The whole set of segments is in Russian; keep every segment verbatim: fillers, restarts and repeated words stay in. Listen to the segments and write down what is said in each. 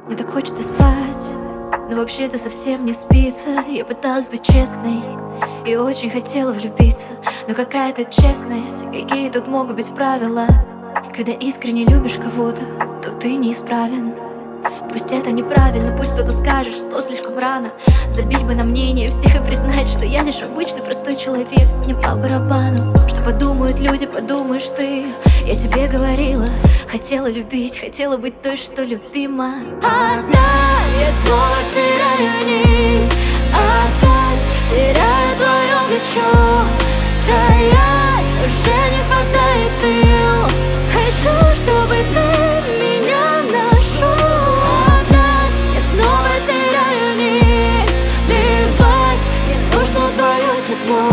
Мне так хочется спать, но вообще-то совсем не спится. Я пыталась быть честной и очень хотела влюбиться, но какая тут честность, какие тут могут быть правила? Когда искренне любишь кого-то, то ты неисправен. Пусть это неправильно, пусть кто-то скажет, что слишком рано. Забить бы на мнение всех и признать, что я лишь обычный простой человек. Мне по барабану, что подумают люди, подумаешь ты. Я тебе говорила, хотела любить, хотела быть той, что любима. Опять я снова теряю нить, опять теряю твое плечо. Стоять уже не хватает сил, хочу, чтобы ты меня нашел. Опять я снова теряю нить, плевать, мне нужно твое тепло.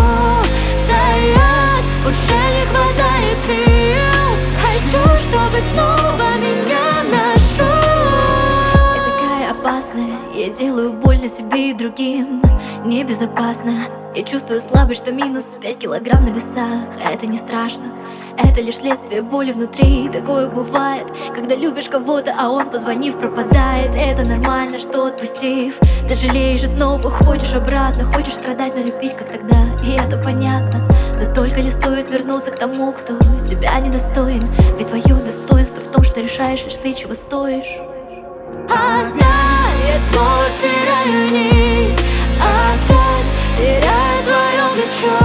Стоять уже не хватает сил, хочу, чтобы снова меня нашел. Я такая опасная, я делаю больно себе и другим. Небезопасно, я чувствую слабость, что минус пять килограмм на весах. Это не страшно, это лишь следствие боли внутри. Такое бывает, когда любишь кого-то, а он, позвонив, пропадает. Это нормально, что отпустив, ты жалеешь и снова хочешь обратно. Хочешь страдать, но любить, как тогда, и это понятно. Но только ли стоит вернуться к тому, кто тебя недостоин? Ведь твое достоинство в том, что решаешь лишь ты, чего стоишь. Опять я снова теряю нить, опять теряю твое плечо.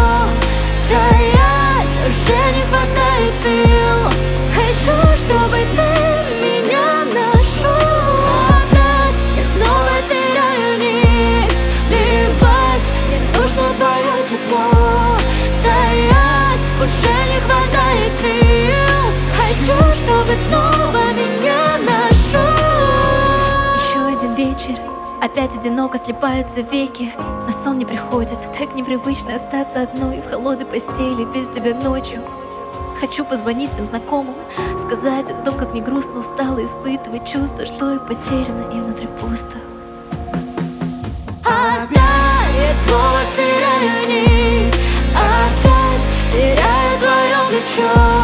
Стоять уже не хватает сил, хочу, чтобы ты меня нашел. Опять я снова теряю нить, плевать, мне нужно твое тепло. Стоять уже не хватает сил, хочу, чтобы снова меня нашел. Еще один вечер, опять одиноко слипаются веки, но сон не приходит. Так непривычно остаться одной в холодной постели без тебя ночью. Хочу позвонить всем знакомым, сказать о том, как мне грустно, устала, испытывать чувство, что и потеряно, и внутри пусто. Опять я снова теряю нить, опять теряю твое плечо.